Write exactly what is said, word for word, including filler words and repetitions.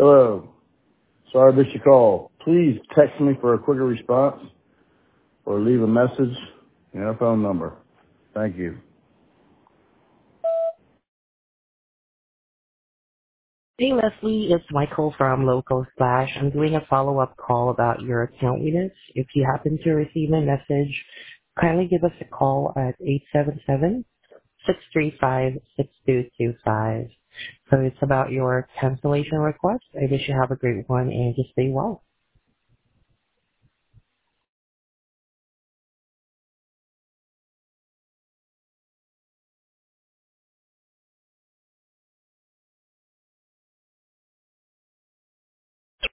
Hello. Sorry I missed your call. Please text me for a quicker response or leave a message and a phone number. Thank you. Hey, Leslie, it's Michael from Local Slash. I'm doing a follow-up call about your account with us. If you happen to receive a message, kindly give us a call at eight seven seven, six three five, six two two five. So it's about your cancellation request. I wish you have a great one and just stay well.